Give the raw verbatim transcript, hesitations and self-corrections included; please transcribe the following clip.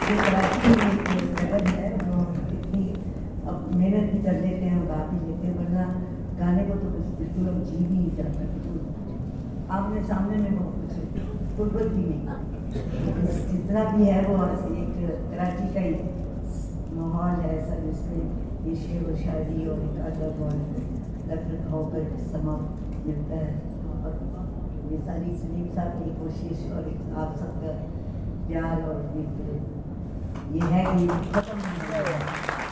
जो कराची में एक जगह है वो इतनी अब मेहनत भी कर लेते हैं और गा भी लेते हैं, वरना गाने को तो बिल्कुल अब जी भी नहीं जाता, बिल्कुल आमने सामने में बहुत कुछ गुर्बत भी नहीं, जितना भी है वो एक कराची का ही माहौल है ऐसा जिसमें ये शेर व शायरी और एक अदब और रख रखाव का समा मिलता है। और ये सारी सलीम साहब की कोशिश और एक आप सबका प्यार और ये है कि खत्म नहीं हो रहा है।